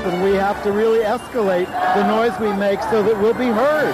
and we have to really escalate the noise we make so that we'll be heard.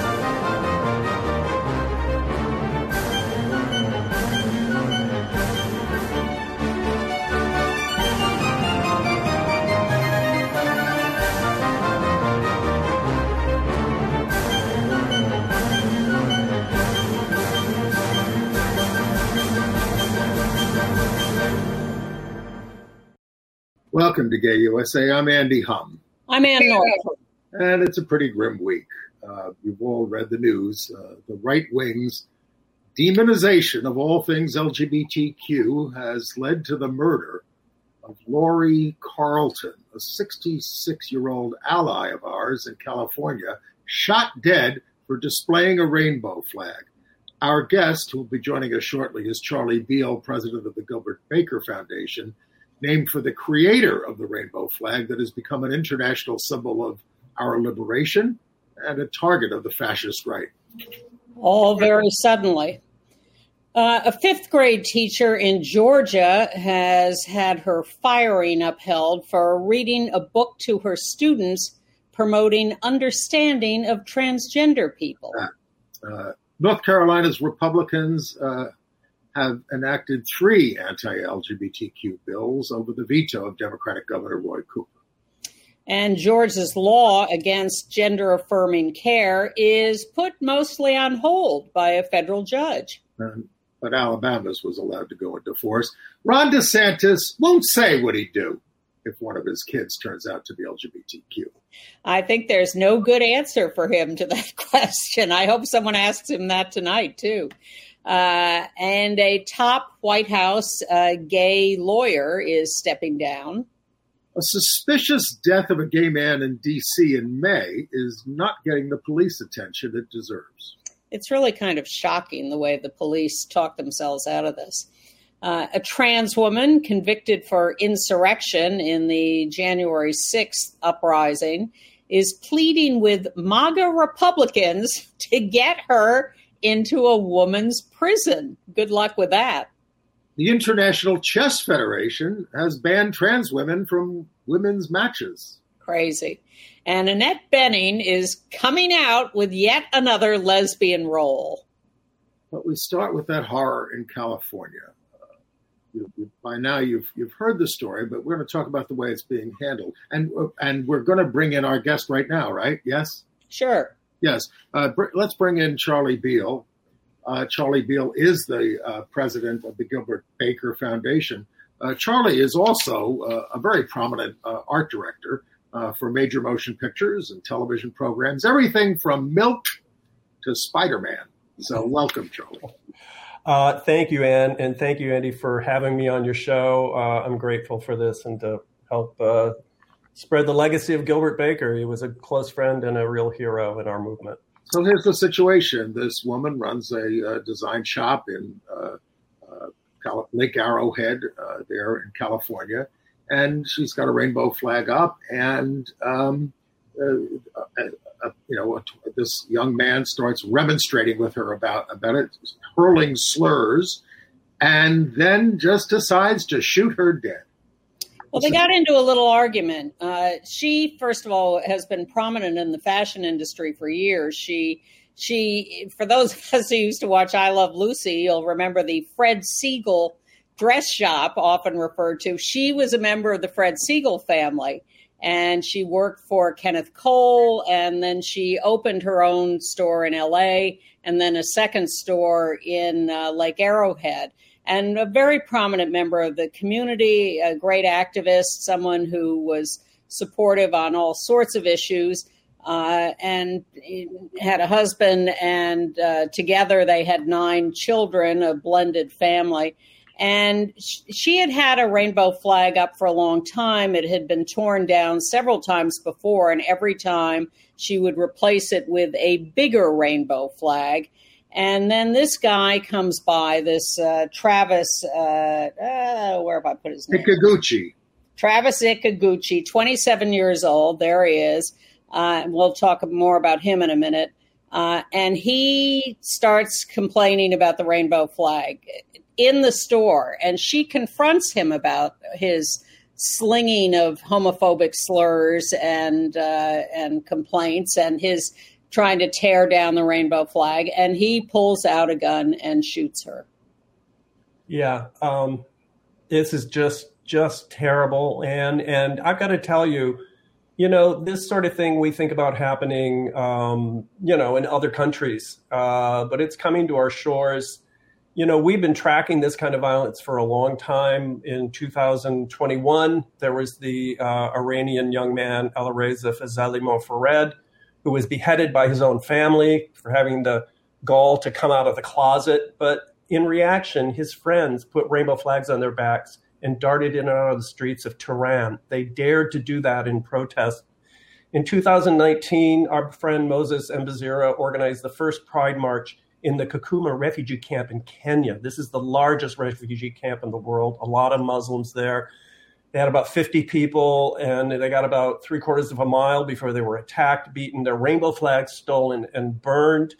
Welcome to Gay USA. I'm Andy Hum. I'm Ann North. And it's a pretty grim week. You've all read the news. The right wing's demonization of all things LGBTQ has led to the murder of Lori Carlton, a 66-year-old ally of ours in California, shot dead for displaying a rainbow flag. Our guest, who will be joining us shortly, is Charlie Beal, president of the Gilbert Baker Foundation, named for the creator of the rainbow flag that has become an international symbol of our liberation and a target of the fascist right. All very suddenly. A fifth grade teacher in Georgia has had her firing upheld for reading a book to her students promoting understanding of transgender people. North Carolina's Republicans have enacted 3 anti-LGBTQ bills over the veto of Democratic Governor Roy Cooper. And Georgia's law against gender-affirming care is put mostly on hold by a federal judge. But Alabama's was allowed to go into force. Ron DeSantis won't say what he'd do if one of his kids turns out to be LGBTQ. I think there's no good answer for him to that question. I hope someone asks him that tonight, too. And a top White House gay lawyer is stepping down. A suspicious death of a gay man in D.C. in May is not getting the police attention it deserves. It's really kind of shocking the way the police talk themselves out of this. A trans woman convicted for insurrection in the January 6th uprising is pleading with MAGA Republicans to get her into a woman's prison. Good luck with that. The International Chess Federation has banned trans women from women's matches. Crazy. And Annette Bening is coming out with yet another lesbian role. But we start with that horror in California. By now you've heard the story, but we're going to talk about the way it's being handled. And we're going to bring in our guest right now, right? Yes? Sure. Yes. Let's bring in Charlie Beal. Charlie Beal is the president of the Gilbert Baker Foundation. Charlie is also a very prominent art director for major motion pictures and television programs, everything from Milk to Spider-Man. So welcome, Charlie. Thank you, Ann, and thank you, Andy, for having me on your show. I'm grateful for this and to help spread the legacy of Gilbert Baker. He was a close friend and a real hero in our movement. So here's the situation. This woman runs a design shop in Lake Arrowhead there in California, and she's got a rainbow flag up, and this young man starts remonstrating with her about it, hurling slurs, and then just decides to shoot her dead. Well, they got into a little argument. She, first of all, has been prominent in the fashion industry for years. She, for those of us who used to watch I Love Lucy, you'll remember the Fred Segal dress shop, often referred to. She was a member of the Fred Segal family, and she worked for Kenneth Cole, and then she opened her own store in L.A., and then a second store in Lake Arrowhead. And a very prominent member of the community, a great activist, someone who was supportive on all sorts of issues, and had a husband, and together they had 9 children, a blended family. And she had had a rainbow flag up for a long time. It had been torn down several times before, and every time she would replace it with a bigger rainbow flag. And then this guy comes by, this Travis, where have I put his name? Ikaguchi. Travis Ikaguchi, 27 years old. There he is. We'll talk more about him in a minute. And he starts complaining about the rainbow flag in the store. And she confronts him about his slinging of homophobic slurs and complaints, and his trying to tear down the rainbow flag, and he pulls out a gun and shoots her. Yeah, this is just terrible, and I've got to tell you, this sort of thing we think about happening, in other countries, but it's coming to our shores. We've been tracking this kind of violence for a long time. In 2021, there was the Iranian young man, Alireza Fazeli Mofared, who was beheaded by his own family for having the gall to come out of the closet. But in reaction, his friends put rainbow flags on their backs and darted in and out of the streets of Tehran. They dared to do that in protest. In 2019, our friend Moses Mbazira organized the first Pride March in the Kakuma refugee camp in Kenya. This is the largest refugee camp in the world, a lot of Muslims there. They had about 50 people, and they got about 3/4 of a mile before they were attacked, beaten, their rainbow flags stolen and burned.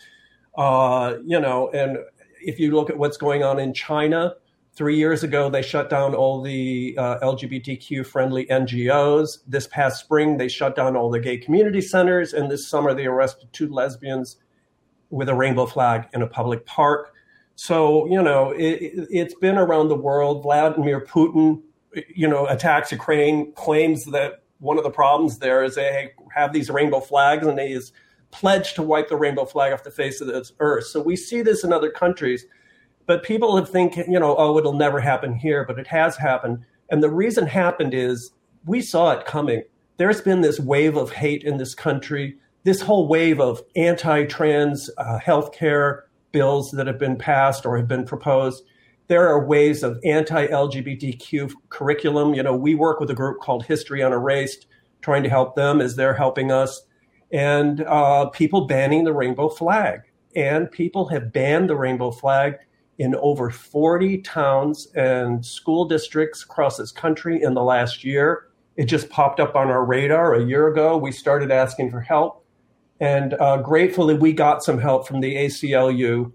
And if you look at what's going on in China, 3 years ago, they shut down all the LGBTQ-friendly NGOs. This past spring, they shut down all the gay community centers. And this summer, they arrested 2 lesbians with a rainbow flag in a public park. So, it's been around the world. Vladimir Putin, attacks Ukraine, claims that one of the problems there is they have these rainbow flags, and he is pledged to wipe the rainbow flag off the face of this earth. So we see this in other countries. But people have think, it'll never happen here, but it has happened. And the reason it happened is we saw it coming. There's been this wave of hate in this country, this whole wave of anti-trans healthcare bills that have been passed or have been proposed. There are waves of anti-LGBTQ curriculum. We work with a group called History Unerased, trying to help them as they're helping us. And people banning the rainbow flag. And people have banned the rainbow flag in over 40 towns and school districts across this country in the last year. It just popped up on our radar a year ago. We started asking for help. And gratefully, we got some help from the ACLU.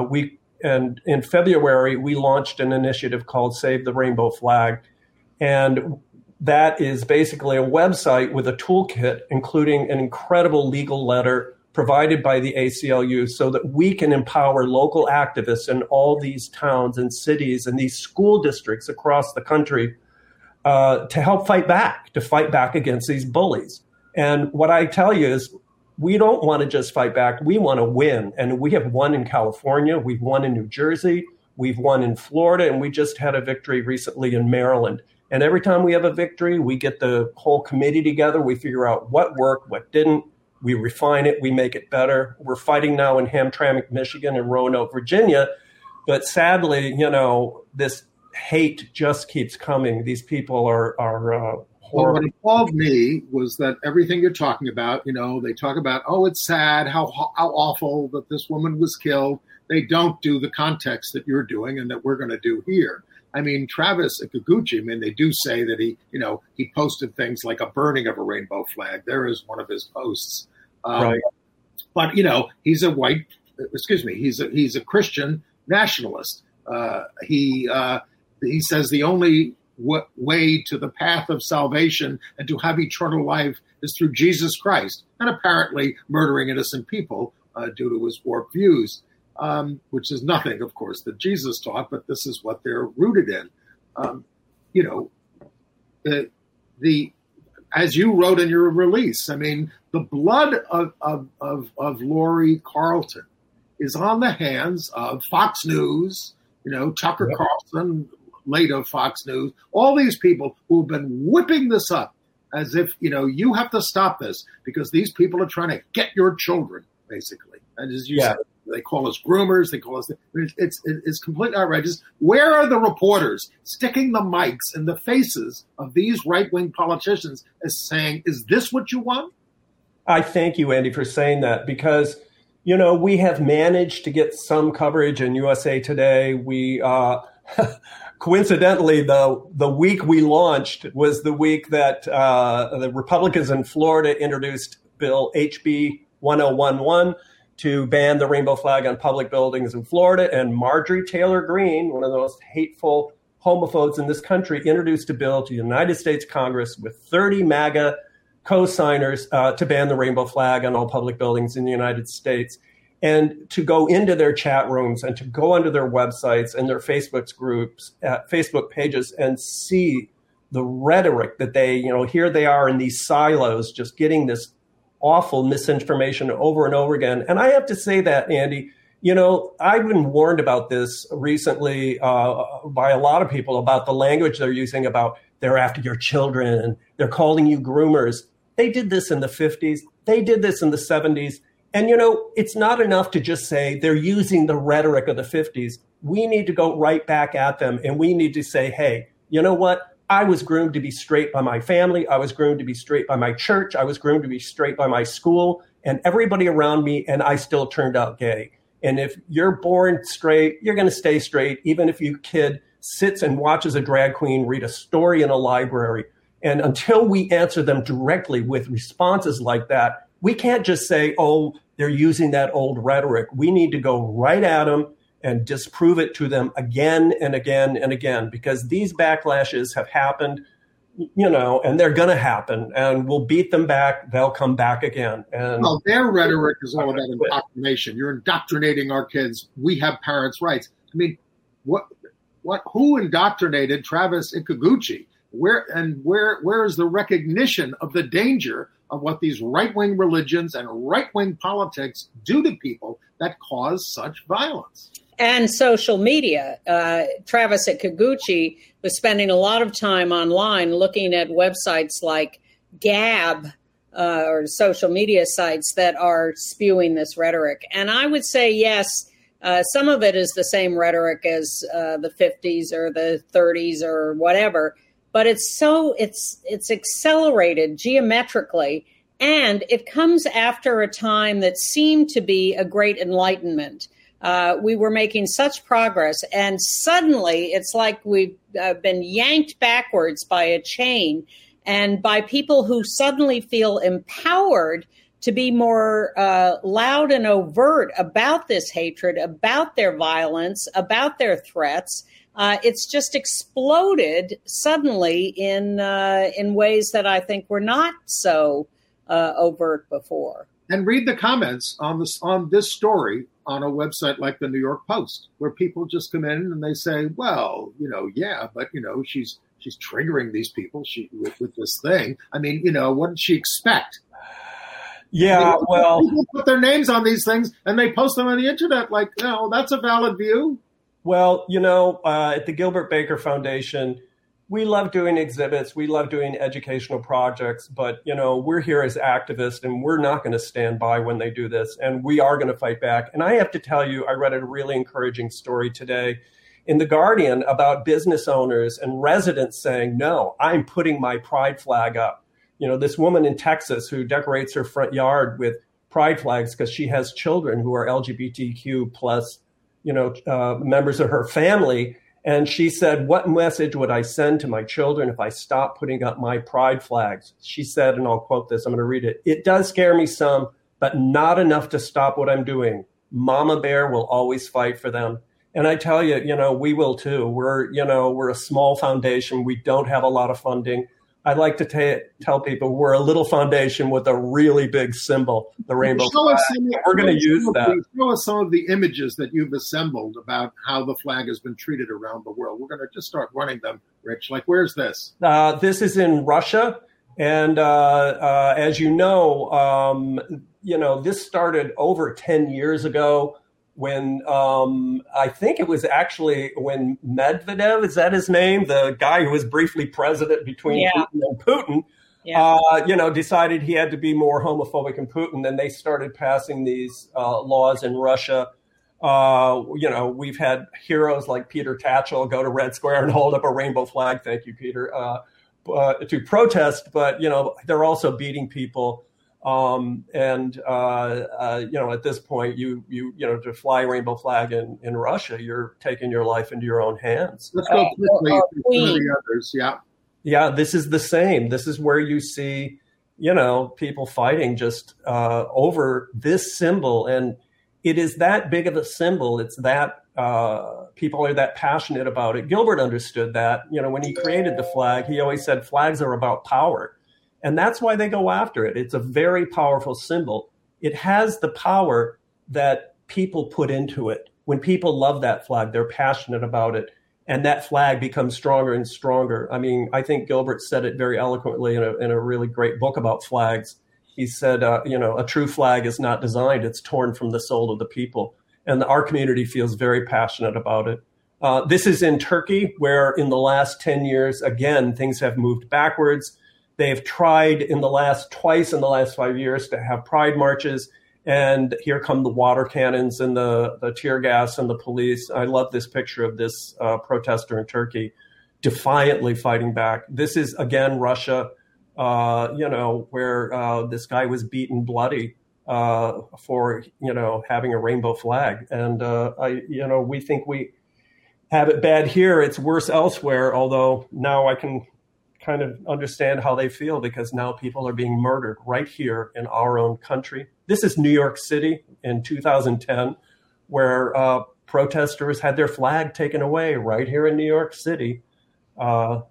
And in February, we launched an initiative called Save the Rainbow Flag. And that is basically a website with a toolkit, including an incredible legal letter provided by the ACLU so that we can empower local activists in all these towns and cities and these school districts across the country to help fight back against these bullies. And what I tell you is we don't want to just fight back. We want to win. And we have won in California. We've won in New Jersey. We've won in Florida. And we just had a victory recently in Maryland. And every time we have a victory, we get the whole committee together. We figure out what worked, what didn't. We refine it. We make it better. We're fighting now in Hamtramck, Michigan, and Roanoke, Virginia. But sadly, this hate just keeps coming. These people are horrible. Well, what appalled me was that everything you're talking about, they talk about, it's sad, how awful that this woman was killed. They don't do the context that you're doing and that we're going to do here. I mean, Travis Ikaguchi, they do say that he posted things like a burning of a rainbow flag. There is one of his posts. Right. But, he's he's a Christian nationalist. He says the only way to the path of salvation and to have eternal life is through Jesus Christ, and apparently murdering innocent people due to his warped views. Which is nothing, of course, that Jesus taught, but this is what they're rooted in. As you wrote in your release, the blood of Lori Carlton is on the hands of Fox News, Tucker Carlson, later Fox News, all these people who have been whipping this up as if, you have to stop this because these people are trying to get your children, basically. And as you said, they call us groomers. They call us. It's completely outrageous. Where are the reporters sticking the mics in the faces of these right-wing politicians as saying, "Is this what you want?" I thank you, Andy, for saying that because we have managed to get some coverage in USA Today. We coincidentally, the week we launched was the week that the Republicans in Florida introduced Bill HB 1011. To ban the rainbow flag on public buildings in Florida. And Marjorie Taylor Greene, one of the most hateful homophobes in this country introduced a bill to the United States Congress with 30 MAGA co-signers to ban the rainbow flag on all public buildings in the United States, and to go into their chat rooms and to go onto their websites and their Facebook groups, Facebook pages, and see the rhetoric that they, here they are in these silos, just getting this awful misinformation over and over again. And I have to say that, Andy, I've been warned about this recently by a lot of people about the language they're using about they're after your children and they're calling you groomers. They did this in the 50s. They did this in the 70s. And, it's not enough to just say they're using the rhetoric of the 50s. We need to go right back at them. And we need to say, hey, you know what? I was groomed to be straight by my family. I was groomed to be straight by my church. I was groomed to be straight by my school and everybody around me. And I still turned out gay. And if you're born straight, you're going to stay straight, even if your kid sits and watches a drag queen read a story in a library. And until we answer them directly with responses like that, we can't just say, oh, they're using that old rhetoric. We need to go right at them and disprove it to them again and again and again, because these backlashes have happened, and they're going to happen, and we'll beat them back. They'll come back again. And well, their rhetoric is all about indoctrination. You're indoctrinating our kids. We have parents' rights. I mean, who indoctrinated Travis Ikeguchi? Where is the recognition of the danger of what these right-wing religions and right-wing politics do to people that cause such violence? And social media. Travis Ikeguchi was spending a lot of time online looking at websites like Gab or social media sites that are spewing this rhetoric. And I would say, yes, some of it is the same rhetoric as the 50s or the 30s or whatever. But it's accelerated geometrically, and it comes after a time that seemed to be a great enlightenment. We were making such progress, and suddenly it's like we've been yanked backwards by a chain, and by people who suddenly feel empowered to be more loud and overt about this hatred, about their violence, about their threats. It's just exploded suddenly in ways that I think were not so overt before. And read the comments on this story on a website like the New York Post, where people just come in and they say, "Well, yeah, but she's triggering these people with this thing. I mean, what did she expect?" Yeah, well, people put their names on these things and they post them on the internet. Like, that's a valid view. Well, at the Gilbert Baker Foundation, we love doing exhibits. We love doing educational projects. But, we're here as activists, and we're not going to stand by when they do this. And we are going to fight back. And I have to tell you, I read a really encouraging story today in The Guardian about business owners and residents saying, no, I'm putting my pride flag up. This woman in Texas who decorates her front yard with pride flags because she has children who are LGBTQ plus members of her family. And she said, what message would I send to my children if I stopped putting up my pride flags? She said, and I'll quote this, I'm going to read it. "It does scare me some, but not enough to stop what I'm doing. Mama Bear will always fight for them." And I tell you, we will too. We're a small foundation. We don't have a lot of funding. I like to tell people we're a little foundation with a really big symbol, the rainbow flag. We're going to use that. Show us some of the images that you've assembled about how the flag has been treated around the world. We're going to just start running them, Rich. Like, where's this? This is in Russia. And as you know, this started over 10 years ago when I think it was actually when Medvedev, is that his name? The guy who was briefly president between Putin and Putin, decided he had to be more homophobic than Putin. Then they started passing these laws in Russia. We've had heroes like Peter Tatchell go to Red Square and hold up a rainbow flag. Thank you, Peter, to protest. But, they're also beating people. At this point, to fly a rainbow flag in Russia, you're taking your life into your own hands. Let's go quickly through the others. Yeah. Yeah, this is the same. This is where you see, people fighting just over this symbol. And it is that big of a symbol. It's that people are that passionate about it. Gilbert understood that. When he created the flag, he always said flags are about power. And that's why they go after it. It's a very powerful symbol. It has the power that people put into it. When people love that flag, they're passionate about it. And that flag becomes stronger and stronger. I mean, I think Gilbert said it very eloquently in a really great book about flags. He said, a true flag is not designed, it's torn from the soul of the people. And our community feels very passionate about it. This is in Turkey, where in the last 10 years, again, things have moved backwards. They've tried twice in the last 5 years to have pride marches. And here come the water cannons and the tear gas and the police. I love this picture of this protester in Turkey defiantly fighting back. This is, again, Russia, where this guy was beaten bloody for, having a rainbow flag. And, we think we have it bad here. It's worse elsewhere, although now I can kind of understand how they feel, because now people are being murdered right here in our own country. This is New York City in 2010, where protesters had their flag taken away right here in New York City. So,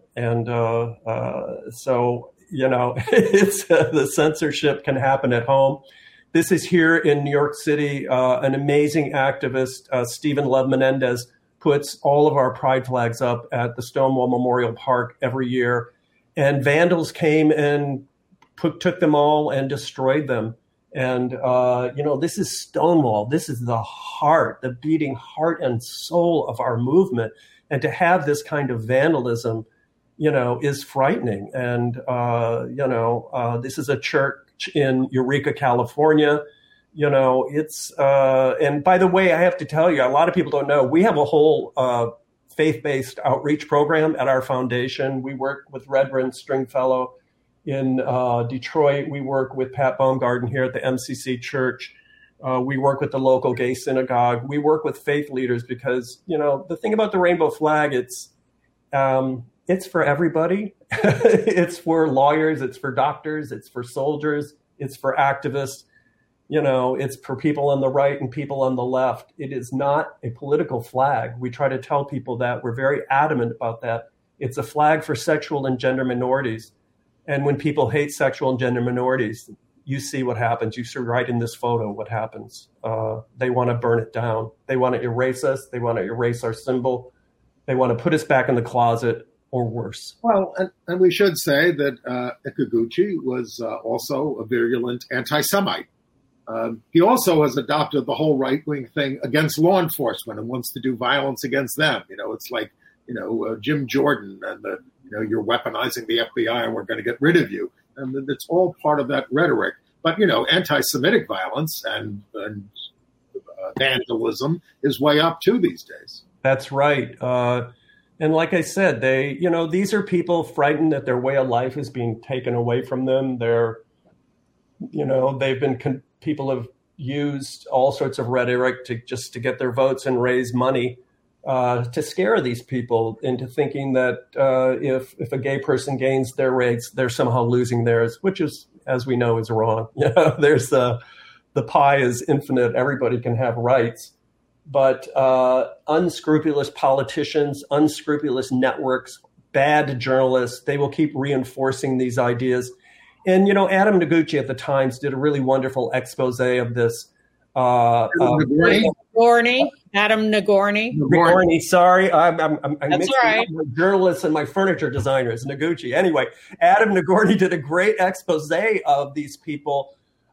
it's the censorship can happen at home. This is here in New York City. An amazing activist, Stephen Love Menendez, puts all of our pride flags up at the Stonewall Memorial Park every year. And vandals came and took them all and destroyed them. And, this is Stonewall. This is the heart, the beating heart and soul of our movement. And to have this kind of vandalism, is frightening. And, this is a church in Eureka, California. And by the way, I have to tell you, a lot of people don't know, we have a whole faith-based outreach program at our foundation. We work with Reverend Stringfellow in Detroit. We work with Pat Baumgarten here at the MCC Church. We work with the local gay synagogue. We work with faith leaders because, the thing about the rainbow flag, it's for everybody. It's for lawyers. It's for doctors. It's for soldiers. It's for activists. It's for people on the right and people on the left. It is not a political flag. We try to tell people that. We're very adamant about that. It's a flag for sexual and gender minorities. And when people hate sexual and gender minorities, you see what happens. You see right in this photo what happens. They want to burn it down. They want to erase us. They want to erase our symbol. They want to put us back in the closet or worse. Well, and we should say that Ikaguchi was also a virulent anti-Semite. He also has adopted the whole right-wing thing against law enforcement and wants to do violence against them. It's like, Jim Jordan and you're weaponizing the FBI and we're going to get rid of you. And it's all part of that rhetoric. But, anti-Semitic violence and vandalism is way up too these days. That's right. And like I said, these are people frightened that their way of life is being taken away from them. People have used all sorts of rhetoric to get their votes and raise money to scare these people into thinking that if a gay person gains their rights, they're somehow losing theirs, which is, as we know, is wrong. There's the pie is infinite. Everybody can have rights. But unscrupulous politicians, unscrupulous networks, bad journalists, they will keep reinforcing these ideas. And, Adam Noguchi at the Times did a really wonderful expose of this. Adam Nagorny. Nagorny, sorry. I'm That's all right. My journalists and my furniture designers, Noguchi. Anyway, Adam Nagorny did a great expose of these people.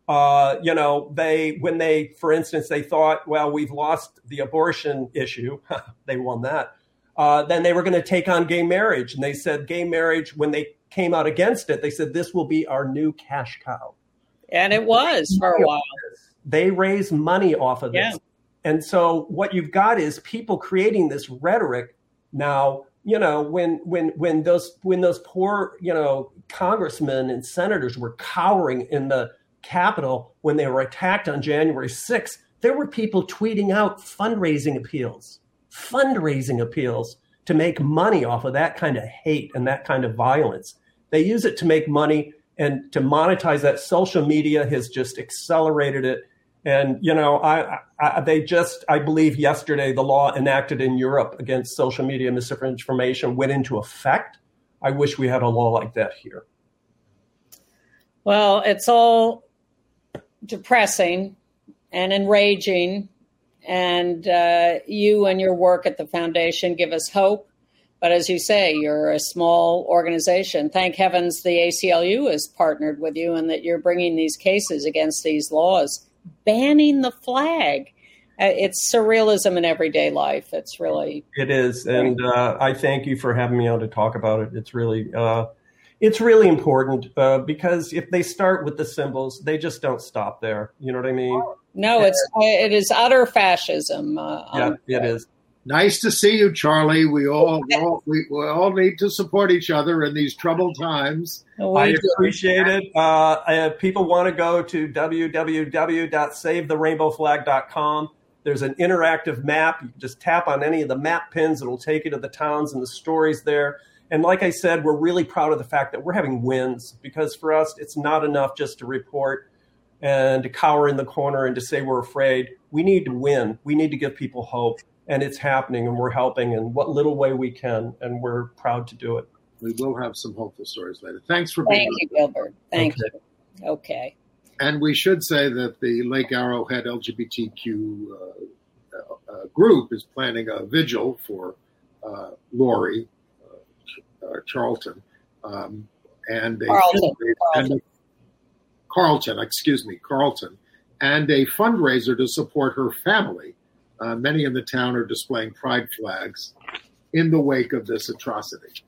When they, for instance, they thought, well, we've lost the abortion issue. They won that. Then they were going to take on gay marriage. And they said gay marriage, when they came out against it, they said this will be our new cash cow. And it was for a while. They raise money off of this. Yeah. And so what you've got is people creating this rhetoric now, when those poor, congressmen and senators were cowering in the Capitol when they were attacked on January 6th, there were people tweeting out fundraising appeals to make money off of that kind of hate and that kind of violence. They use it to make money and to monetize that. Social media has just accelerated it. And, I believe yesterday, the law enacted in Europe against social media misinformation went into effect. I wish we had a law like that here. Well, it's all depressing and enraging. And you and your work at the foundation give us hope. But as you say, you're a small organization. Thank heavens the ACLU has partnered with you and that you're bringing these cases against these laws, banning the flag. It's surrealism in everyday life. It's really. It is. And I thank you for having me on to talk about it. It's really important because if they start with the symbols, they just don't stop there. You know what I mean? No, it is utter fascism. It is. Nice to see you, Charlie. We all need to support each other in these troubled times. I appreciate it. If people want to go to www.SaveTheRainbowFlag.com. There's an interactive map. You can just tap on any of the map pins. It'll take you to the towns and the stories there. And like I said, we're really proud of the fact that we're having wins, because for us, it's not enough just to report and to cower in the corner and to say we're afraid. We need to win. We need to give people hope. And it's happening, and we're helping in what little way we can, and we're proud to do it. We will have some hopeful stories later. Thanks for being here. Thank you, Gilbert. Thank you. Okay. And we should say that the Lake Arrowhead LGBTQ group is planning a vigil for Lori Charlton and Carlton, and a fundraiser to support her family. Many in the town are displaying pride flags in the wake of this atrocity.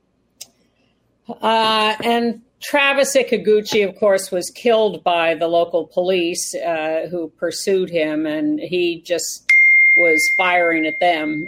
And Travis Ikaguchi, of course, was killed by the local police who pursued him, and he just was firing at them.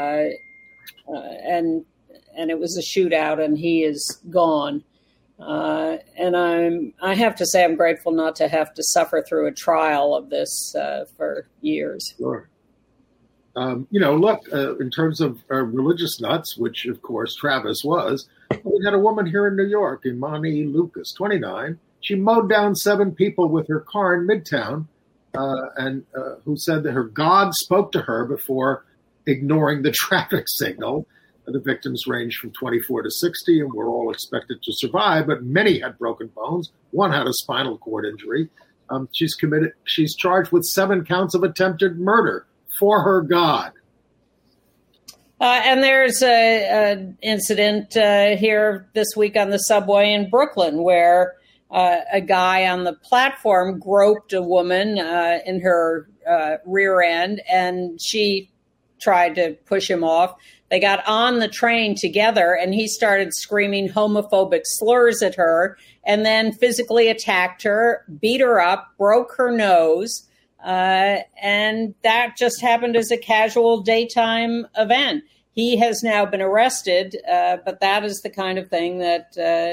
And it was a shootout, and he is gone. And I have to say I'm grateful not to have to suffer through a trial of this for years. Sure. Look, in terms of religious nuts, which, of course, Travis was, we had a woman here in New York, Imani Lucas, 29. She mowed down 7 people with her car in Midtown, and who said that her God spoke to her before ignoring the traffic signal. The victims ranged from 24 to 60 and were all expected to survive, but many had broken bones. One had a spinal cord injury. She's charged with 7 counts of attempted murder for her God. And there's an incident here this week on the subway in Brooklyn where a guy on the platform groped a woman in her rear end, and she tried to push him off. They got on the train together, and he started screaming homophobic slurs at her and then physically attacked her, beat her up, broke her nose. And that just happened as a casual daytime event. He has now been arrested, but that is the kind of thing that,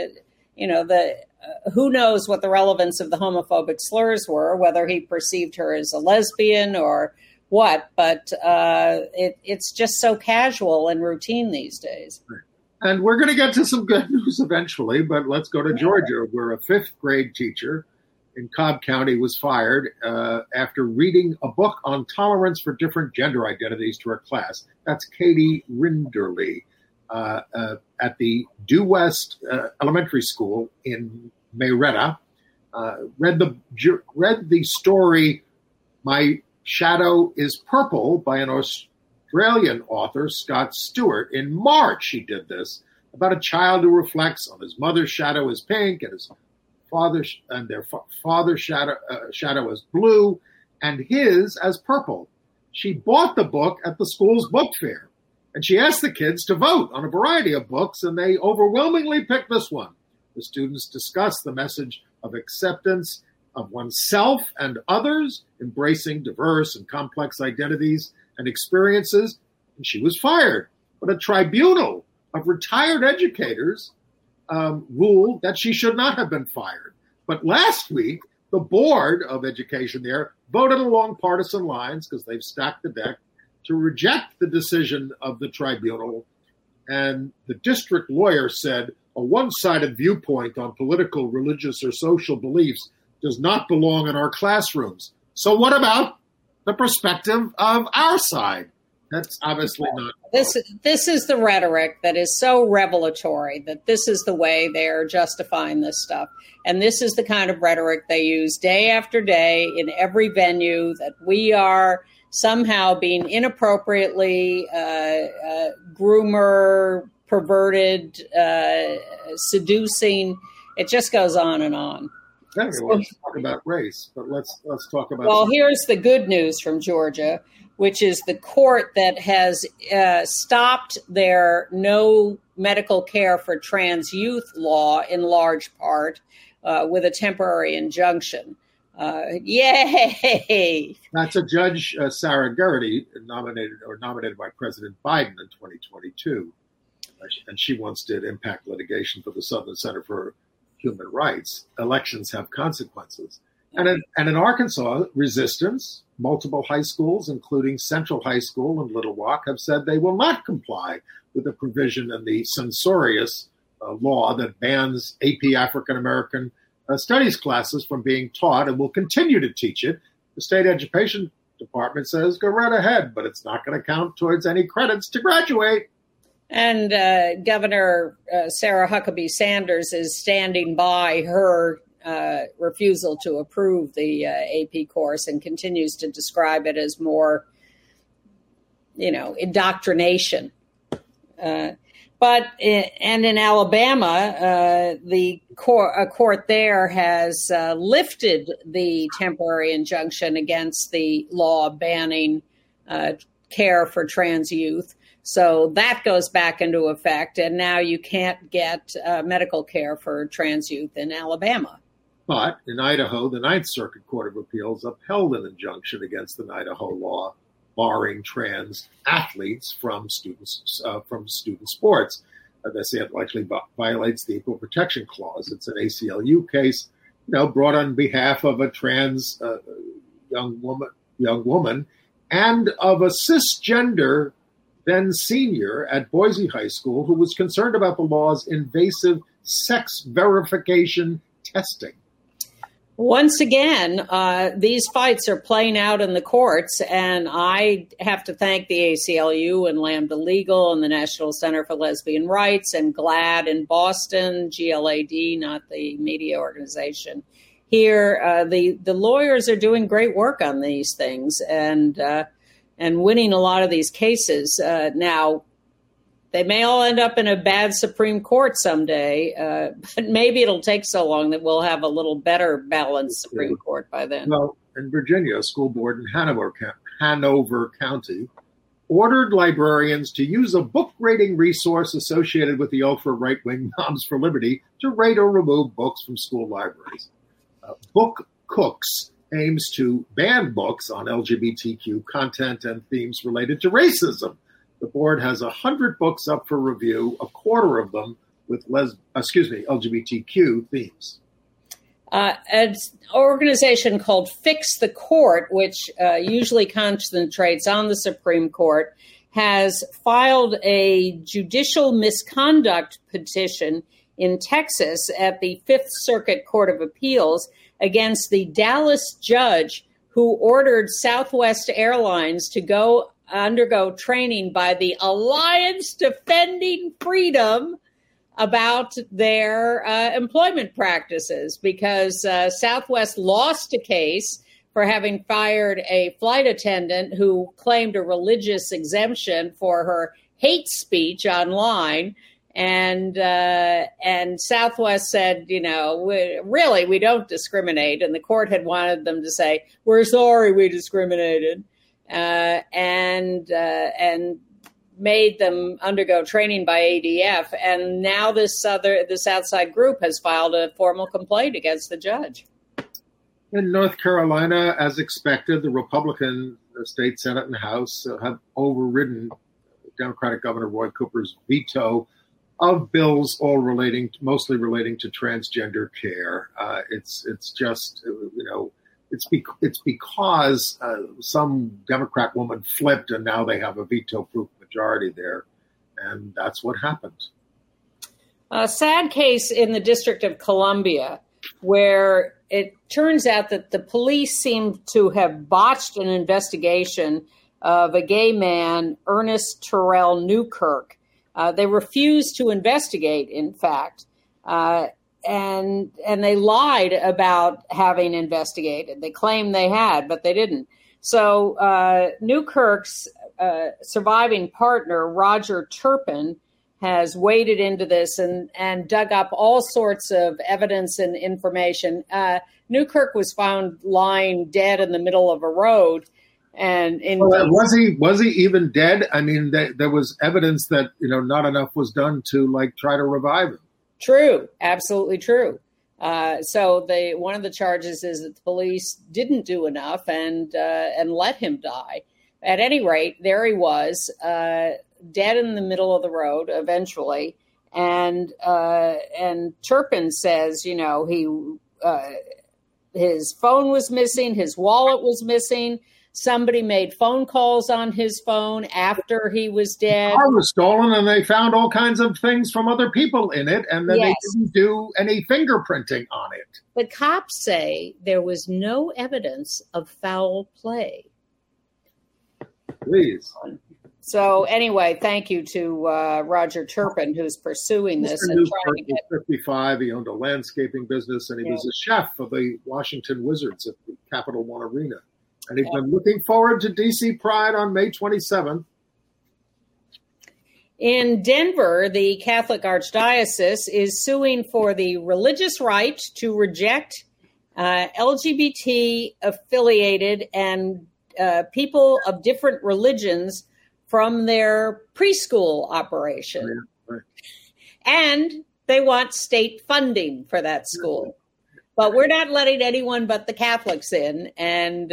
who knows what the relevance of the homophobic slurs were, whether he perceived her as a lesbian or what, but it's just so casual and routine these days. And we're going to get to some good news eventually, but let's go to Georgia, where a 5th grade teacher in Cobb County was fired after reading a book on tolerance for different gender identities to her class. That's Katie Rinderly at the Due West Elementary School in Marietta. Read the story "My Shadow is Purple" by an Australian author, Scott Stewart. In March, she did this, about a child who reflects on his mother's shadow as pink and his father's shadow as blue and his as purple. She bought the book at the school's book fair, and she asked the kids to vote on a variety of books, and they overwhelmingly picked this one. The students discussed the message of acceptance of oneself and others, embracing diverse and complex identities and experiences, and she was fired. But a tribunal of retired educators ruled that she should not have been fired. But last week, the Board of Education there voted along partisan lines, because they've stacked the deck, to reject the decision of the tribunal. And the district lawyer said a one-sided viewpoint on political, religious, or social beliefs does not belong in our classrooms. So what about the perspective of our side? That's obviously not. This is the rhetoric that is so revelatory that this is the way they're justifying this stuff. And this is the kind of rhetoric they use day after day in every venue, that we are somehow being inappropriately groomer, perverted, seducing. It just goes on and on. Anyway, let's talk about race, but let's talk about. Well, here's the good news from Georgia, which is the court that has stopped their no medical care for trans youth law in large part with a temporary injunction. Yay! That's a Judge Sarah Geraghty nominated by President Biden in 2022, and she once did impact litigation for the Southern Center for Human Rights. Elections have consequences. And in Arkansas, Resistance, multiple high schools, including Central High School and Little Rock, have said they will not comply with the provision in the censorious law that bans AP African American studies classes from being taught, and will continue to teach it. The state education department says, go right ahead, but it's not going to count towards any credits to graduate. And Governor Sarah Huckabee Sanders is standing by her refusal to approve the AP course and continues to describe it as more, indoctrination. But in Alabama, the court there has lifted the temporary injunction against the law banning care for trans youth. So that goes back into effect, and now you can't get medical care for trans youth in Alabama. But in Idaho, the Ninth Circuit Court of Appeals upheld an injunction against the Idaho law barring trans athletes from student sports. They say it likely violates the Equal Protection Clause. It's an ACLU case, brought on behalf of a trans young woman, and of a cisgender then senior at Boise High School who was concerned about the law's invasive sex verification testing. Once again, these fights are playing out in the courts, and I have to thank the ACLU and Lambda Legal and the National Center for Lesbian Rights and GLAAD in Boston, GLAD, not the media organization. Here, the lawyers are doing great work on these things and winning a lot of these cases. Now, they may all end up in a bad Supreme Court someday, but maybe it'll take so long that we'll have a little better balanced Supreme Court by then. Well, in Virginia, a school board in Hanover County ordered librarians to use a book rating resource associated with the ultra-right-wing Moms for Liberty to rate or remove books from school libraries. Book Cooks aims to ban books on LGBTQ content and themes related to racism. The board has 100 books up for review, a quarter of them with LGBTQ themes. An organization called Fix the Court, which usually concentrates on the Supreme Court, has filed a judicial misconduct petition in Texas at the Fifth Circuit Court of Appeals against the Dallas judge who ordered Southwest Airlines to undergo training by the Alliance Defending Freedom about their employment practices, because Southwest lost a case for having fired a flight attendant who claimed a religious exemption for her hate speech online. And Southwest said, we don't discriminate. And the court had wanted them to say, we're sorry we discriminated. And made them undergo training by ADF. And now this outside group has filed a formal complaint against the judge. In North Carolina, as expected, the Republican state Senate and House have overridden Democratic Governor Roy Cooper's veto of bills all mostly relating to transgender care. It's because some Democrat woman flipped, and now they have a veto-proof majority there, and that's what happened. A sad case in the District of Columbia, where it turns out that the police seem to have botched an investigation of a gay man, Ernest Terrell Newkirk. They refused to investigate, in fact, and they lied about having investigated. They claimed they had, but they didn't. So Newkirk's surviving partner, Roger Turpin, has waded into this and dug up all sorts of evidence and information. Newkirk was found lying dead in the middle of a road. And was he even dead? I mean, there was evidence that not enough was done to try to revive him. True, absolutely true. So one of the charges is that the police didn't do enough and let him die. At any rate, there he was, dead in the middle of the road eventually. And Turpin says, his phone was missing, his wallet was missing. Somebody made phone calls on his phone after he was dead. The car was stolen, and they found all kinds of things from other people in it, and then they didn't do any fingerprinting on it. But cops say there was no evidence of foul play. Please. So anyway, thank you to Roger Turpin, who's pursuing this. Mr. Newkirk was 55. He owned a landscaping business, and he was a chef of the Washington Wizards at the Capital One Arena. And he's been looking forward to DC Pride on May 27th. In Denver, the Catholic Archdiocese is suing for the religious right to reject LGBT-affiliated and people of different religions from their preschool operation. Yeah, right. And they want state funding for that school. But we're not letting anyone but the Catholics in, and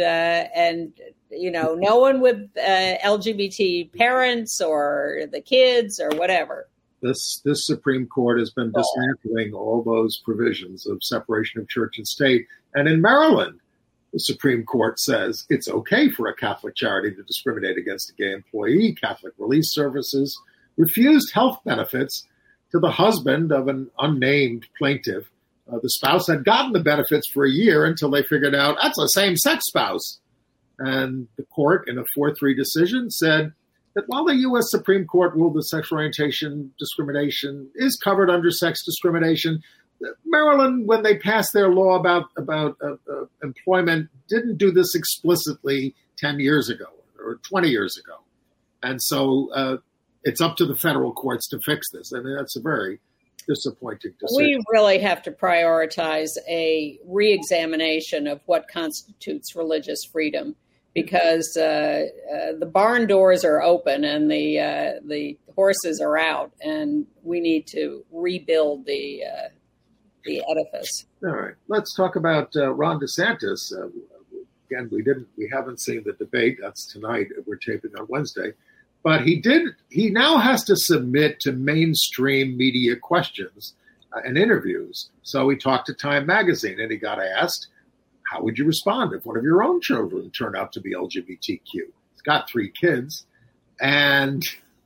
no one with LGBT parents or the kids or whatever. This Supreme Court has been dismantling all those provisions of separation of church and state. And in Maryland, the Supreme Court says it's okay for a Catholic charity to discriminate against a gay employee. Catholic Relief Services refused health benefits to the husband of an unnamed plaintiff. The spouse had gotten the benefits for a year until they figured out that's a same-sex spouse. And the court, in a 4-3 decision, said that while the U.S. Supreme Court ruled that sexual orientation discrimination is covered under sex discrimination, Maryland, when they passed their law about employment, didn't do this explicitly 10 years ago or 20 years ago. And so it's up to the federal courts to fix this. I mean, that's a very disappointing decision. We really have to prioritize a re-examination of what constitutes religious freedom, because the barn doors are open and the horses are out, and we need to rebuild the edifice. All right, let's talk about Ron DeSantis. Again, we haven't seen the debate. That's tonight. We're taping on Wednesday. But he now has to submit to mainstream media questions and interviews. So he talked to Time Magazine, and he got asked, how would you respond if one of your own children turned out to be LGBTQ? He's got 3 kids. And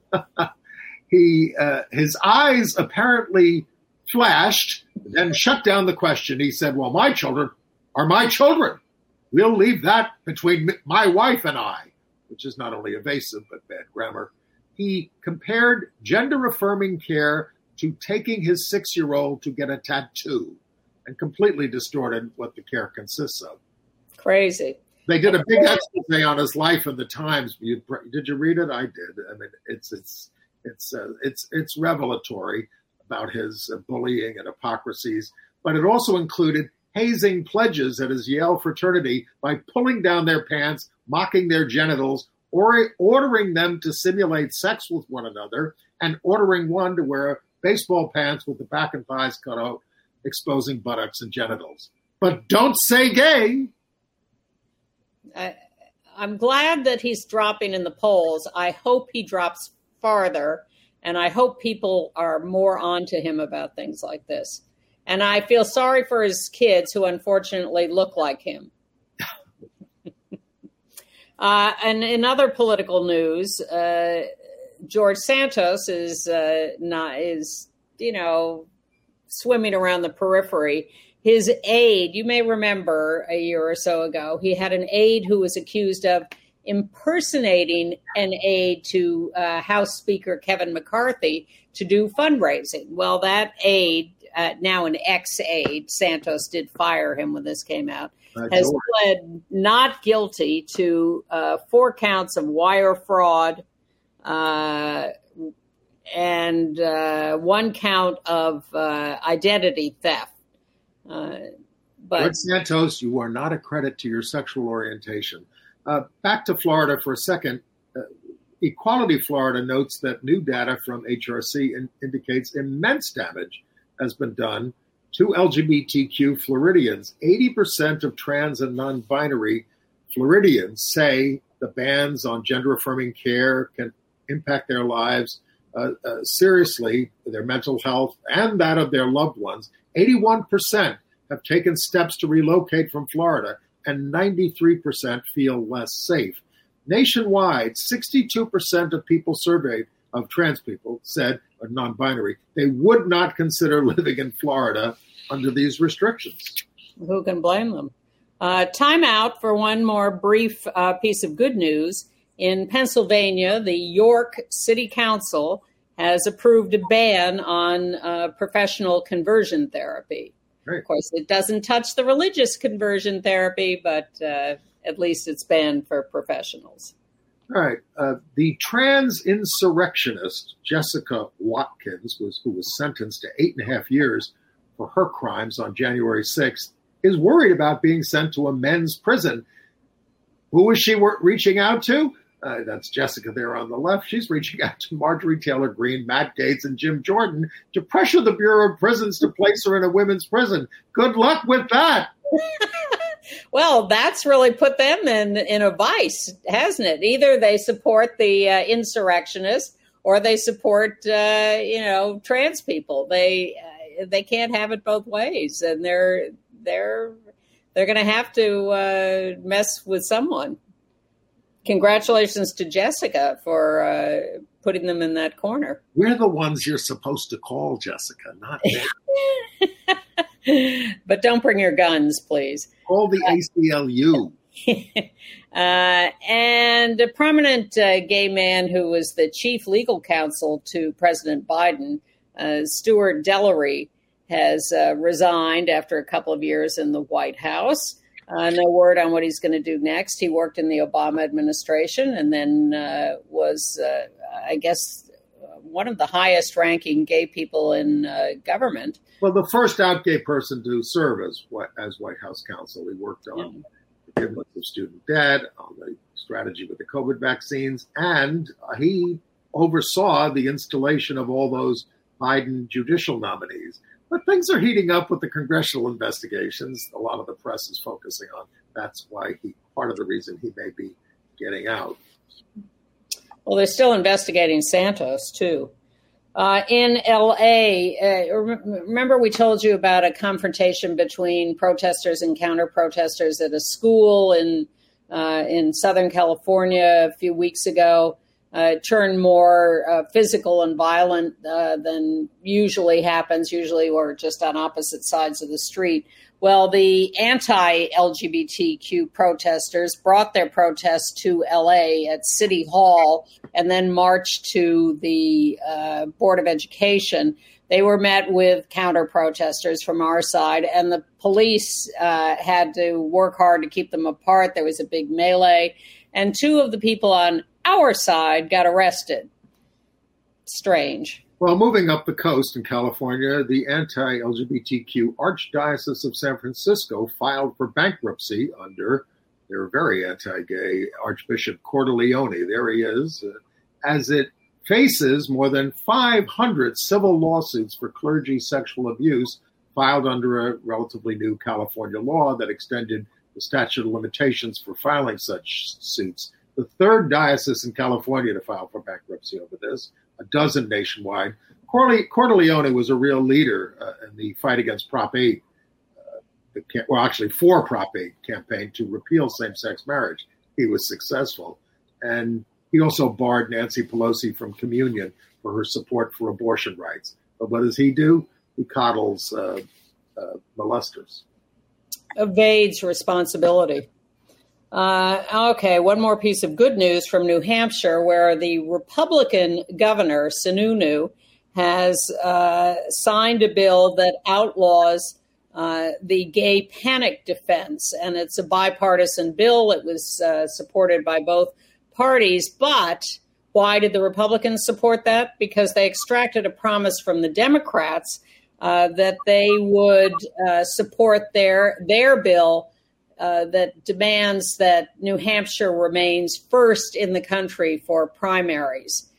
his eyes apparently flashed, then shut down the question. He said, well, my children are my children. We'll leave that between my wife and I, which is not only evasive but bad grammar. He compared gender-affirming care to taking his 6-year-old to get a tattoo, and completely distorted what the care consists of. Crazy. They did a big expose on his life in the Times. Did you read it? I did. I mean, it's revelatory about his bullying and hypocrisies, but it also included hazing pledges at his Yale fraternity by pulling down their pants, mocking their genitals, or ordering them to simulate sex with one another, and ordering one to wear baseball pants with the back and thighs cut out, exposing buttocks and genitals. But don't say gay. I'm glad that he's dropping in the polls. I hope he drops farther, and I hope people are more onto him about things like this. And I feel sorry for his kids who unfortunately look like him. And in other political news, George Santos is swimming around the periphery. His aide, you may remember a year or so ago, he had an aide who was accused of impersonating an aide to House Speaker Kevin McCarthy to do fundraising. Well, that aide, now an ex-aide, Santos did fire him when this came out, has pled not guilty to 4 counts of wire fraud and 1 count of identity theft. But Santos, you are not a credit to your sexual orientation. Back to Florida for a second. Equality Florida notes that new data from HRC indicates immense damage has been done to LGBTQ Floridians. 80% of trans and non-binary Floridians say the bans on gender-affirming care can impact their lives seriously, their mental health, and that of their loved ones. 81% have taken steps to relocate from Florida, and 93% feel less safe. Nationwide, 62% of people surveyed, of trans people, said, or non-binary, they would not consider living in Florida under these restrictions. Who can blame them? Time out for one more brief piece of good news. In Pennsylvania, the York City Council has approved a ban on professional conversion therapy. Right. Of course, it doesn't touch the religious conversion therapy, but at least it's banned for professionals. All right. The trans insurrectionist Jessica Watkins, who was sentenced to 8.5 years for her crimes on January 6th, is worried about being sent to a men's prison. Who is she reaching out to? That's Jessica there on the left. She's reaching out to Marjorie Taylor Greene, Matt Gaetz, and Jim Jordan to pressure the Bureau of Prisons to place her in a women's prison. Good luck with that. Well, that's really put them in a vice, hasn't it? Either they support the insurrectionists or they support, trans people. They can't have it both ways, and they're going to have to mess with someone. Congratulations to Jessica for putting them in that corner. We're the ones you're supposed to call, Jessica, not them. But don't bring your guns, please. Call the ACLU. And a prominent gay man who was the chief legal counsel to President Biden, Stuart Dellery, has resigned after a couple of years in the White House. No word on what he's going to do next. He worked in the Obama administration and then was, one of the highest ranking gay people in government. Well, the first out gay person to serve as White House counsel. He worked on forgiveness of student debt, on the strategy with the COVID vaccines, and he oversaw the installation of all those Biden judicial nominees. But things are heating up with the congressional investigations. A lot of the press is focusing on. That's why part of the reason he may be getting out. Well, they're still investigating Santos, too. In L.A., remember we told you about a confrontation between protesters and counter-protesters at a school in Southern California a few weeks ago. Turned more physical and violent than usually happens. Usually we're just on opposite sides of the street. Well, the anti-LGBTQ protesters brought their protests to L.A. at City Hall and then marched to the Board of Education. They were met with counter-protesters from our side, and the police had to work hard to keep them apart. There was a big melee, and 2 of the people on our side got arrested. Strange. Well, moving up the coast in California, the anti-LGBTQ Archdiocese of San Francisco filed for bankruptcy under their very anti-gay Archbishop Cordileone. There he is, as it faces more than 500 civil lawsuits for clergy sexual abuse filed under a relatively new California law that extended the statute of limitations for filing such suits. The third diocese in California to file for bankruptcy over this, a dozen nationwide. Cordileone was a real leader in the fight against Prop 8, for Prop 8 campaign to repeal same-sex marriage. He was successful. And he also barred Nancy Pelosi from communion for her support for abortion rights. But what does he do? who coddles molesters. Evades responsibility. Okay, one more piece of good news from New Hampshire, where the Republican governor, Sununu, has signed a bill that outlaws the gay panic defense. And it's a bipartisan bill. It was supported by both parties. But why did the Republicans support that? Because they extracted a promise from the Democrats that they would support their bill that demands that New Hampshire remains first in the country for primaries.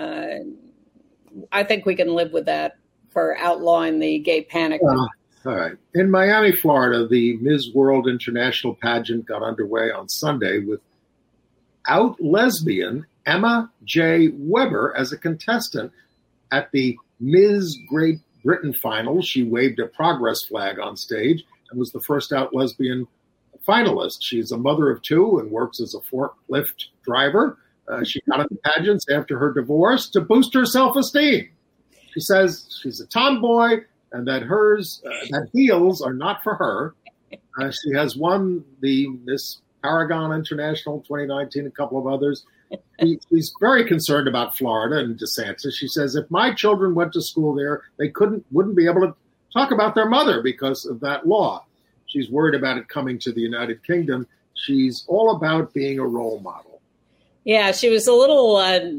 I think we can live with that for outlawing the gay panic. All right. In Miami, Florida, the Ms. World International pageant got underway on Sunday with out lesbian Emma J. Weber as a contestant. At the Ms. Great Britain finals, she waved a progress flag on stage and was the first out lesbian finalist. She's a mother of two and works as a forklift driver. She got into pageants after her divorce to boost her self-esteem. She says she's a tomboy and that that heels are not for her. She has won the Miss Paragon International 2019, a couple of others. She's very concerned about Florida and DeSantis. She says if my children went to school there, they wouldn't be able to talk about their mother because of that law. She's worried about it coming to the United Kingdom. She's all about being a role model. Yeah, she was a little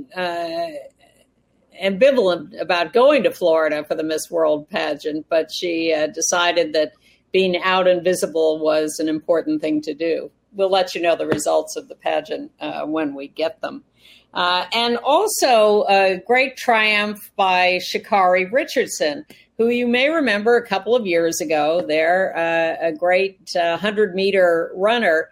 ambivalent about going to Florida for the Miss World pageant, but she decided that being out and visible was an important thing to do. We'll let you know the results of the pageant when we get them. And also a great triumph by Sha'Carri Richardson, who you may remember a couple of years ago. They're a great 100-meter runner,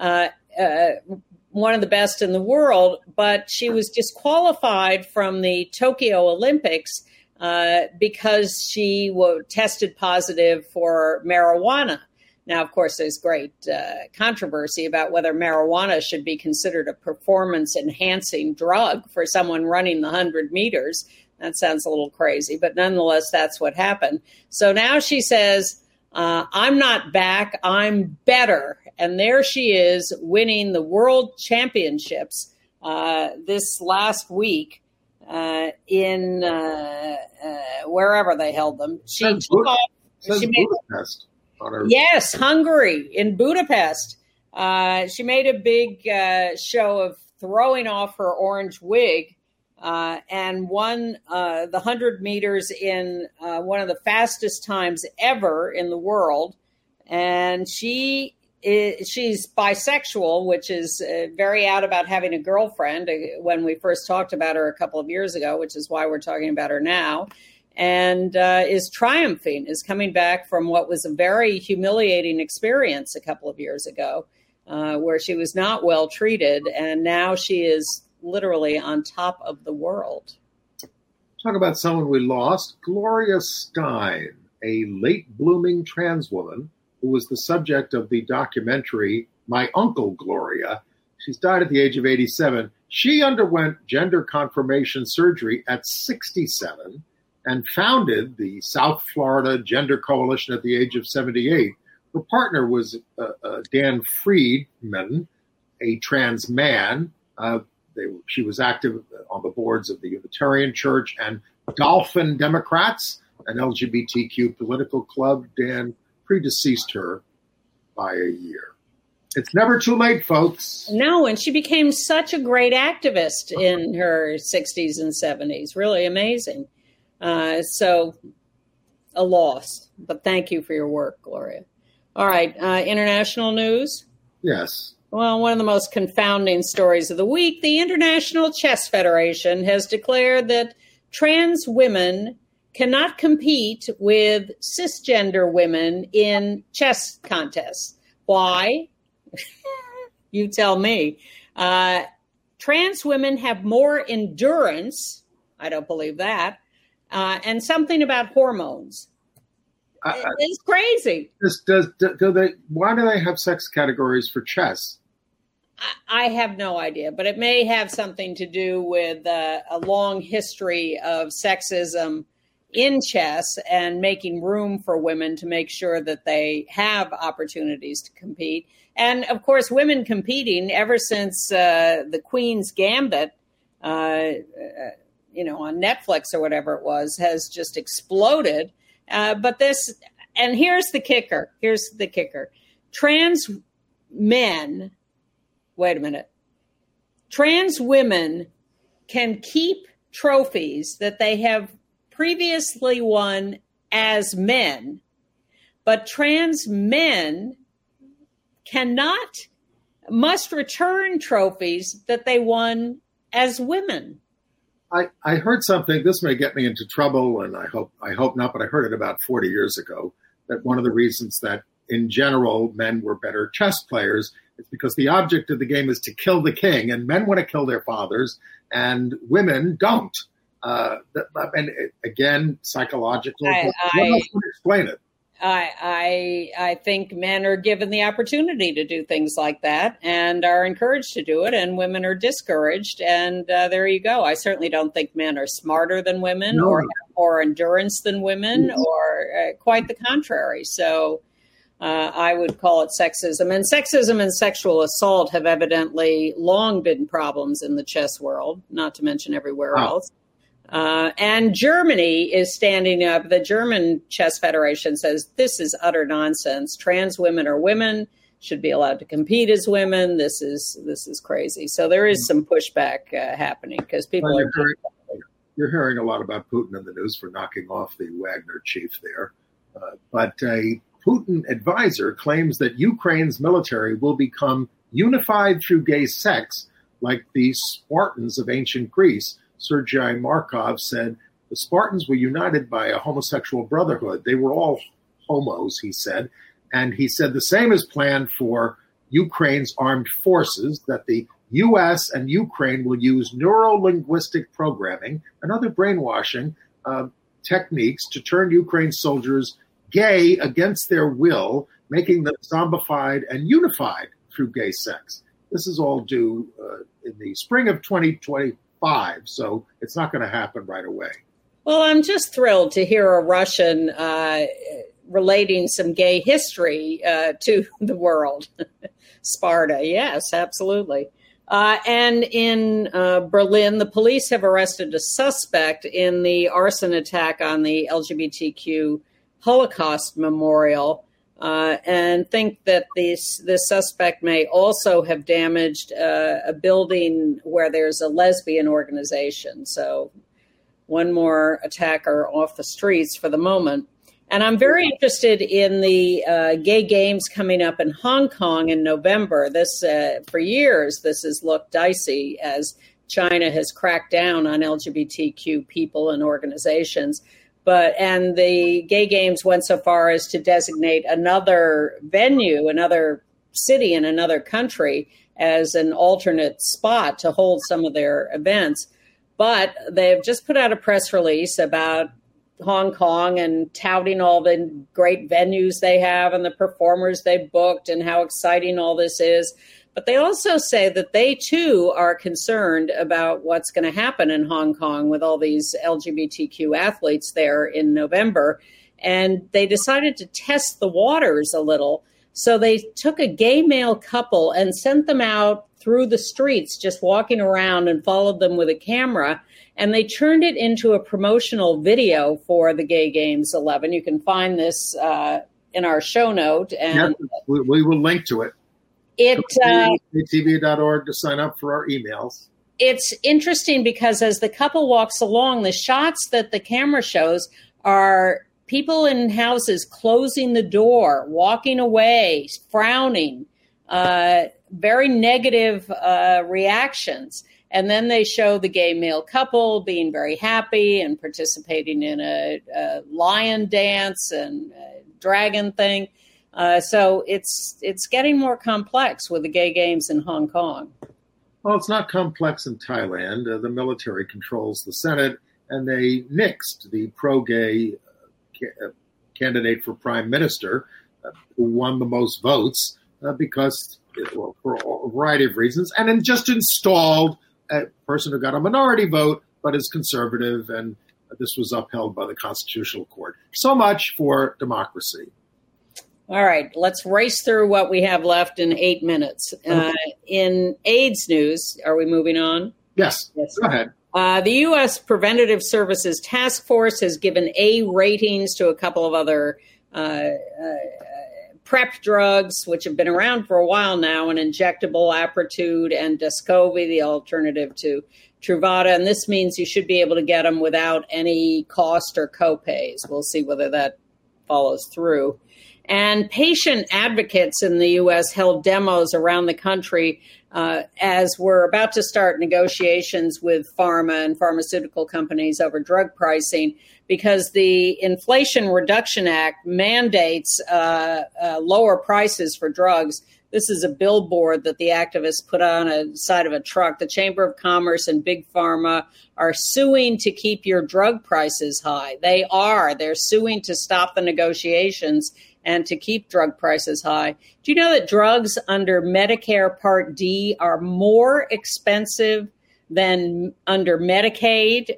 one of the best in the world, but she was disqualified from the Tokyo Olympics because she tested positive for marijuana. Now, of course, there's great controversy about whether marijuana should be considered a performance-enhancing drug for someone running the 100 meters. That sounds a little crazy, but nonetheless, that's what happened. So now she says, I'm not back, I'm better. And there she is winning the world championships this last week in wherever they held them. She took off. She made Budapest. Yes, Hungary, in Budapest. She made a big show of throwing off her orange wig and won the 100 meters in one of the fastest times ever in the world. And she's bisexual, which is very out about having a girlfriend when we first talked about her a couple of years ago, which is why we're talking about her now, and is triumphing, is coming back from what was a very humiliating experience a couple of years ago where she was not well treated, and now she is literally on top of the world. Talk about someone we lost. Gloria Steinem, a late-blooming trans woman who was the subject of the documentary My Uncle Gloria. She's died at the age of 87. She underwent gender confirmation surgery at 67 and founded the South Florida Gender Coalition at the age of 78. Her partner was Dan Friedman, a trans man. She was active on the boards of the Unitarian Church and Dolphin Democrats, an LGBTQ political club. Dan predeceased her by a year. It's never too late, folks. No, and she became such a great activist in her 60s and 70s. Really amazing. So a loss, but thank you for your work, Gloria. All right, international news? Yes. Well, one of the most confounding stories of the week, the International Chess Federation has declared that trans women cannot compete with cisgender women in chess contests. Why? You tell me. Trans women have more endurance. I don't believe that. And something about hormones. It's crazy. Why do they have sex categories for chess? I have no idea, but it may have something to do with a long history of sexism in chess and making room for women to make sure that they have opportunities to compete. And of course, women competing ever since the Queen's Gambit, on Netflix or whatever it was, has just exploded. But here's the kicker. Trans women can keep trophies that they have previously won as men, but trans men must return trophies that they won as women. I heard something, this may get me into trouble, and I hope not, but I heard it about 40 years ago, that one of the reasons that in general men were better chess players is because the object of the game is to kill the king, and men want to kill their fathers, and women don't. And again, psychological. What else would explain it? I think men are given the opportunity to do things like that and are encouraged to do it, and women are discouraged. And there you go. I certainly don't think men are smarter than women or have more endurance than women, or quite the contrary. So I would call it sexism. And sexism and sexual assault have evidently long been problems in the chess world, not to mention everywhere else. And Germany is standing up. The German Chess Federation says this is utter nonsense. Trans women are women, should be allowed to compete as women. This is crazy. So there is some pushback happening because people You're hearing a lot about Putin in the news for knocking off the Wagner chief there. But a Putin advisor claims that Ukraine's military will become unified through gay sex like the Spartans of ancient Greece. Sergei Markov said the Spartans were united by a homosexual brotherhood. They were all homos, he said. And he said the same is planned for Ukraine's armed forces, that the U.S. and Ukraine will use neuro-linguistic programming and other brainwashing techniques to turn Ukraine's soldiers gay against their will, making them zombified and unified through gay sex. This is all due in the spring of 2025, so it's not going to happen right away. Well, I'm just thrilled to hear a Russian relating some gay history to the world. Sparta, yes, absolutely. And in Berlin, the police have arrested a suspect in the arson attack on the LGBTQ Holocaust Memorial, and think that this suspect may also have damaged a building where there's a lesbian organization. So one more attacker off the streets for the moment. And I'm very interested in the gay games coming up in Hong Kong in November. This, for years, this has looked dicey as China has cracked down on LGBTQ people and organizations. And the gay games went so far as to designate another venue, another city in another country as an alternate spot to hold some of their events. But they've just put out a press release about Hong Kong and touting all the great venues they have and the performers they've booked and how exciting all this is. But they also say that they, too, are concerned about what's going to happen in Hong Kong with all these LGBTQ athletes there in November. And they decided to test the waters a little. So they took a gay male couple and sent them out through the streets, just walking around, and followed them with a camera. And they turned it into a promotional video for the Gay Games 11. You can find this in our show note. And we will link to it. TV.org to sign up for our emails. It's interesting because as the couple walks along, the shots that the camera shows are people in houses closing the door, walking away, frowning, very negative reactions. And then they show the gay male couple being very happy and participating in a lion dance and dragon thing. So it's getting more complex with the gay games in Hong Kong. Well, it's not complex in Thailand. The military controls the Senate, and they nixed the pro-gay candidate for prime minister who won the most votes because, for a variety of reasons, and then just installed a person who got a minority vote but is conservative and this was upheld by the Constitutional Court. So much for democracy. All right, let's race through what we have left in 8 minutes. In AIDS news, are we moving on? Yes. Go ahead. The U.S. Preventative Services Task Force has given A ratings to a couple of other PrEP drugs, which have been around for a while now, an injectable Apretude and Descovy, the alternative to Truvada. And this means you should be able to get them without any cost or copays. We'll see whether that follows through. And patient advocates in the U.S. held demos around the country as we're about to start negotiations with pharma and pharmaceutical companies over drug pricing, because the Inflation Reduction Act mandates lower prices for drugs. This is a billboard that the activists put on a side of a truck. The Chamber of Commerce and Big Pharma are suing to keep your drug prices high. They're suing to stop the negotiations and to keep drug prices high. Do you know that drugs under Medicare Part D are more expensive than under Medicaid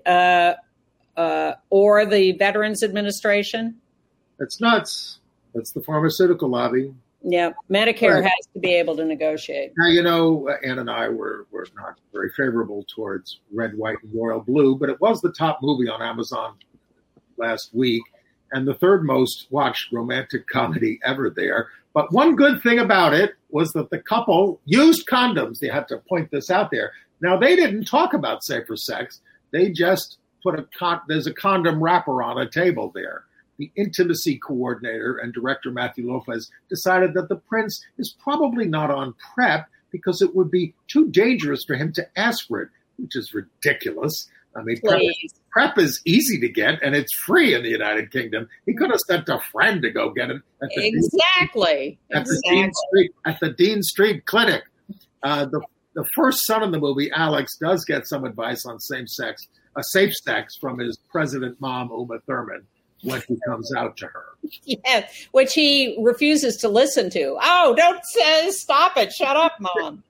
or the Veterans Administration? That's nuts. That's the pharmaceutical lobby. Yeah, Medicare has to be able to negotiate. Now, Ann and I were not very favorable towards Red, White, and Royal Blue, but it was the top movie on Amazon last week and the third most watched romantic comedy ever there. But one good thing about it was that the couple used condoms. They had to point this out there. Now, they didn't talk about safer sex. They just put there's a condom wrapper on a table there. The intimacy coordinator and director Matthew Lopez decided that the prince is probably not on PrEP because it would be too dangerous for him to ask for it, which is ridiculous. I mean, PrEP is easy to get, and it's free in the United Kingdom. He could have sent a friend to go get it. At the Dean Street Clinic. The first son in the movie, Alex, does get some advice on safe sex from his president mom, Uma Thurman, when he comes out to her. Yeah, which he refuses to listen to. Oh, don't stop it. Shut up, Mom.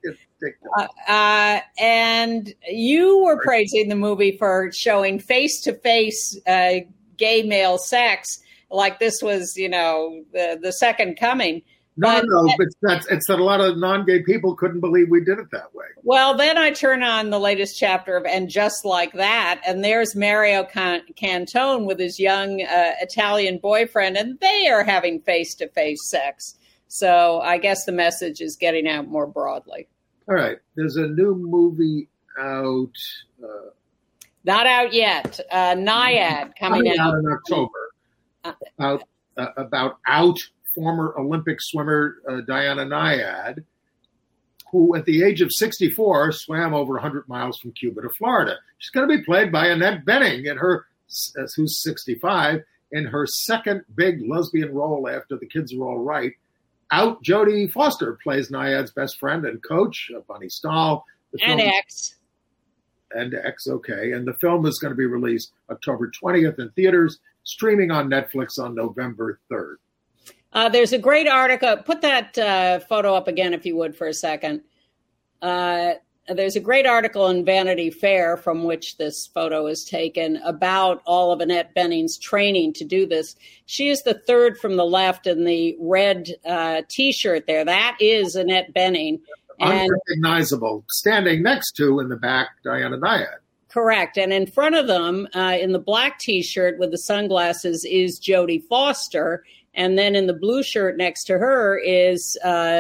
And you were praising the movie for showing face-to-face gay male sex like this was, the second coming. No, but it's that a lot of non-gay people couldn't believe we did it that way. Well, then I turn on the latest chapter of And Just Like That, and there's Mario Cantone with his young Italian boyfriend, and they are having face-to-face sex. So I guess the message is getting out more broadly. All right. There's a new movie out. Not out yet. Naiad coming out in October. About former Olympic swimmer Diana Naiad, who at the age of 64 swam over 100 miles from Cuba to Florida. She's going to be played by Annette Bening, who's 65, in her second big lesbian role after The Kids Are All Right. Jodie Foster plays Naiad's best friend and coach, Bunny Stahl. And ex, okay. And the film is going to be released October 20th in theaters, streaming on Netflix on November 3rd. There's a great article. Put that photo up again, if you would, for a second. There's a great article in Vanity Fair from which this photo is taken about all of Annette Bening's training to do this. She is the third from the left in the red T-shirt there. That is Annette Bening. Unrecognizable. Standing next to, in the back, Diana Naiad. Correct. And in front of them, in the black T-shirt with the sunglasses, is Jodie Foster. And then in the blue shirt next to her is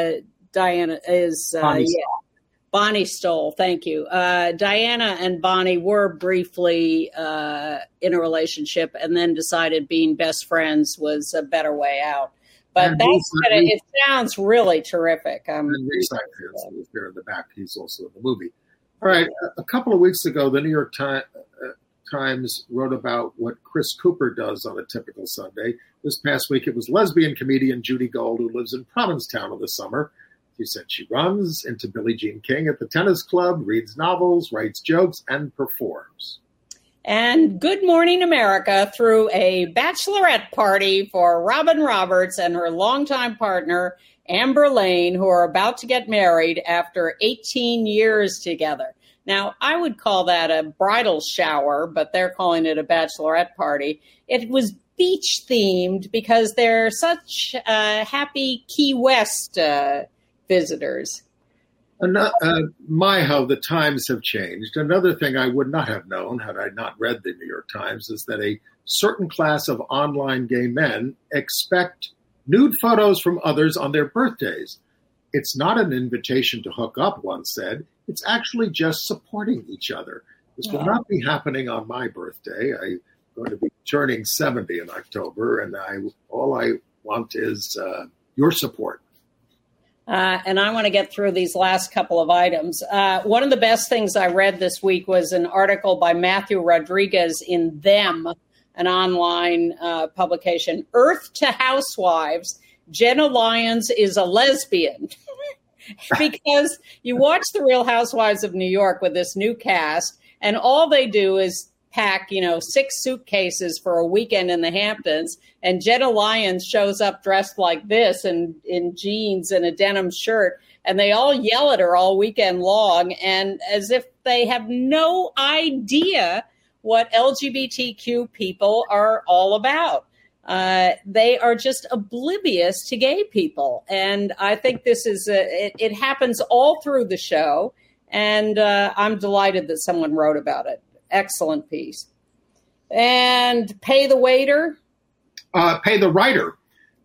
Bonnie Stoll. Thank you. Diana and Bonnie were briefly in a relationship and then decided being best friends was a better way out. But it sounds really terrific. And Reese Seinfeld is there in the back. He's also in the movie. All right. A couple of weeks ago, the New York Times wrote about what Chris Cooper does on a typical Sunday. This past week, it was lesbian comedian Judy Gold, who lives in Provincetown in the summer. She said she runs into Billie Jean King at the tennis club, reads novels, writes jokes, and performs. And Good Morning America threw a bachelorette party for Robin Roberts and her longtime partner, Amber Lane, who are about to get married after 18 years together. Now, I would call that a bridal shower, but they're calling it a bachelorette party. It was beach themed because they're such happy Key West visitors. How the times have changed. Another thing I would not have known had I not read the New York Times is that a certain class of online gay men expect nude photos from others on their birthdays. It's not an invitation to hook up, one said. It's actually just supporting each other. This will not be happening on my birthday. I'm going to be turning 70 in October, and all I want is your support. And I want to get through these last couple of items. One of the best things I read this week was an article by Matthew Rodriguez in Them, an online publication. Earth to Housewives, Jenna Lyons is a lesbian. Because you watch The Real Housewives of New York with this new cast, and all they do is pack, 6 suitcases for a weekend in the Hamptons, and Jenna Lyons shows up dressed like this and in jeans and a denim shirt, and they all yell at her all weekend long, and as if they have no idea what LGBTQ people are all about. They are just oblivious to gay people. And I think this is, it happens all through the show. And I'm delighted that someone wrote about it. Excellent piece. And Pay the Waiter. Pay the Writer.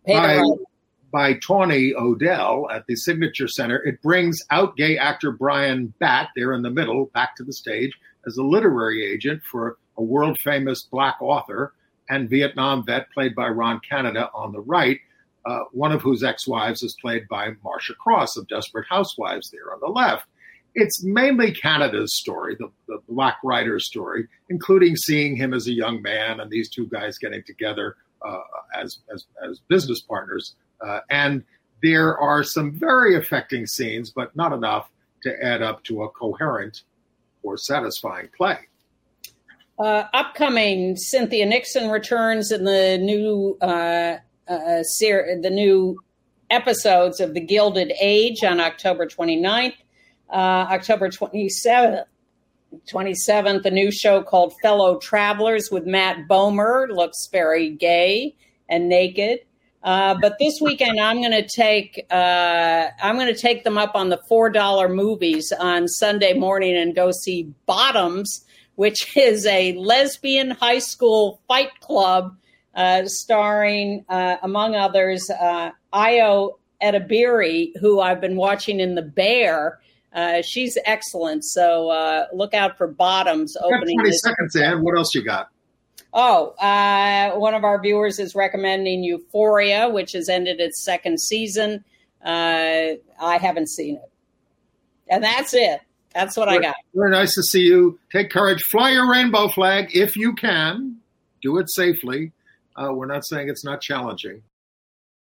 By Tawny O'Dell at the Signature Center. It brings out gay actor Brian Batt, there in the middle, back to the stage as a literary agent for a world-famous Black author and Vietnam vet played by Ron Canada on the right, one of whose ex-wives is played by Marcia Cross of Desperate Housewives there on the left. It's mainly Canada's story, the Black writer's story, including seeing him as a young man and these two guys getting together as business partners. And there are some very affecting scenes, but not enough to add up to a coherent or satisfying play. Upcoming, Cynthia Nixon returns in the new episodes of The Gilded Age on October 29th. October 27th, a new show called Fellow Travelers with Matt Bomer. Looks very gay and naked. But this weekend, I'm going to take them up on the $4 movies on Sunday morning and go see Bottoms, which is a lesbian high school fight club starring, among others, Ayo Edebiri, who I've been watching in The Bear. She's excellent. So look out for Bottoms opening. 20 seconds, Ann. What else you got? One of our viewers is recommending Euphoria, which has ended its second season. I haven't seen it. And that's it. That's what I got. Very nice to see you. Take courage. Fly your rainbow flag if you can. Do it safely. We're not saying it's not challenging.